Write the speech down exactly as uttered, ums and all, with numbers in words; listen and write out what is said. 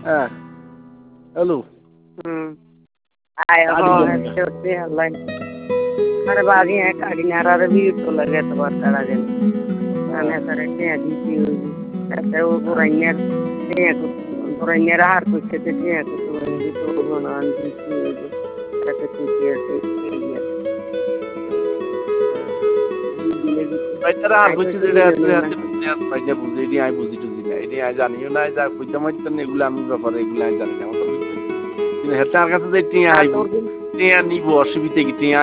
হ্যাঁ হ্যালো হুম आए हो होते हल्ला अरे बागी है काड़ी नारा रे भी तो लगे तो बात करा गए मैंने करते हैं जी की ऐसे वो बुराइयां नहीं है कुछ बुराइयां हार कुछ कहते हैं कुछ भी तो बना जी की ऐसे कुछ ऐसे বাইতারা আর কিছু যেটা আছে বাইজা বুঝে এটি আমি বুঝি টুঝি না এটি আমি জানিও না যা কইতে মাইতেন এগুলো আমি ব্যাপারে এগুলো আমি জানি না কিন্তু হেতার কাছে যে টিয়া আইব টিয়া নিব অসুবিধা কি টিয়া